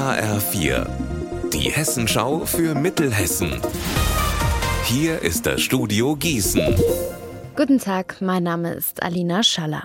HR4, die Hessenschau für Mittelhessen. Hier ist das Studio Gießen. Guten Tag, mein Name ist Alina Schaller.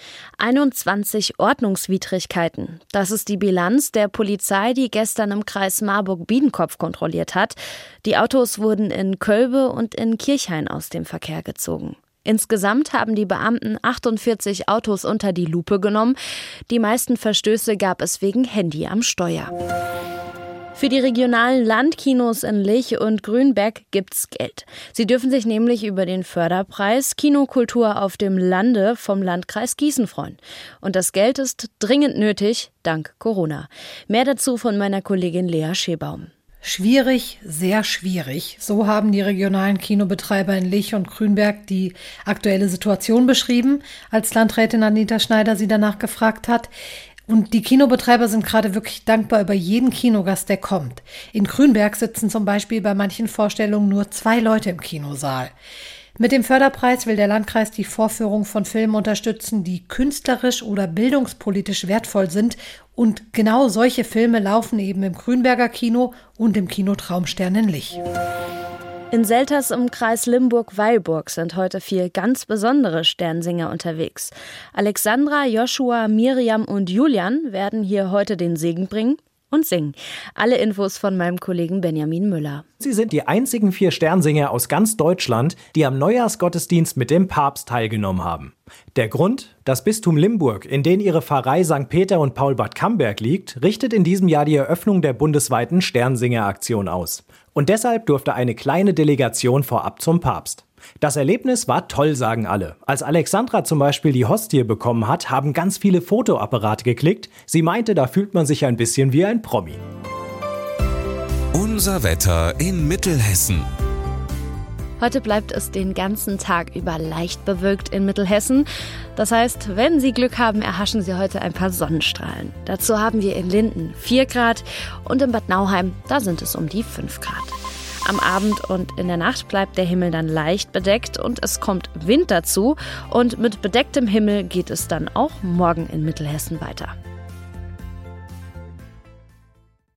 21 Ordnungswidrigkeiten. Das ist die Bilanz der Polizei, die gestern im Kreis Marburg-Biedenkopf kontrolliert hat. Die Autos wurden in Kölbe und in Kirchhain aus dem Verkehr gezogen. Insgesamt haben die Beamten 48 Autos unter die Lupe genommen. Die meisten Verstöße gab es wegen Handy am Steuer. Für die regionalen Landkinos in Lich und Grünberg gibt's Geld. Sie dürfen sich nämlich über den Förderpreis Kinokultur auf dem Lande vom Landkreis Gießen freuen. Und das Geld ist dringend nötig, dank Corona. Mehr dazu von meiner Kollegin Lea Schebaum. Schwierig, sehr schwierig. So haben die regionalen Kinobetreiber in Lich und Grünberg die aktuelle Situation beschrieben, als Landrätin Anita Schneider sie danach gefragt hat. Und die Kinobetreiber sind gerade wirklich dankbar über jeden Kinogast, der kommt. In Grünberg sitzen zum Beispiel bei manchen Vorstellungen nur 2 Leute im Kinosaal. Mit dem Förderpreis will der Landkreis die Vorführung von Filmen unterstützen, die künstlerisch oder bildungspolitisch wertvoll sind. Und genau solche Filme laufen eben im Grünberger Kino und im Kino Traumstern in Lich. In Selters im Kreis Limburg-Weilburg sind heute 4 ganz besondere Sternsinger unterwegs. Alexandra, Joshua, Miriam und Julian werden hier heute den Segen bringen und singen. Alle Infos von meinem Kollegen Benjamin Müller. Sie sind die einzigen 4 Sternsinger aus ganz Deutschland, die am Neujahrsgottesdienst mit dem Papst teilgenommen haben. Der Grund? Das Bistum Limburg, in dem ihre Pfarrei St. Peter und Paul Bad Camberg liegt, richtet in diesem Jahr die Eröffnung der bundesweiten Sternsinger-Aktion aus. Und deshalb durfte eine kleine Delegation vorab zum Papst. Das Erlebnis war toll, sagen alle. Als Alexandra zum Beispiel die Hostie bekommen hat, haben ganz viele Fotoapparate geklickt. Sie meinte, da fühlt man sich ein bisschen wie ein Promi. Unser Wetter in Mittelhessen. Heute bleibt es den ganzen Tag über leicht bewölkt in Mittelhessen. Das heißt, wenn Sie Glück haben, erhaschen Sie heute ein paar Sonnenstrahlen. Dazu haben wir in Linden 4 Grad und in Bad Nauheim, da sind es um die 5 Grad. Am Abend und in der Nacht bleibt der Himmel dann leicht bedeckt und es kommt Wind dazu. Und mit bedecktem Himmel geht es dann auch morgen in Mittelhessen weiter.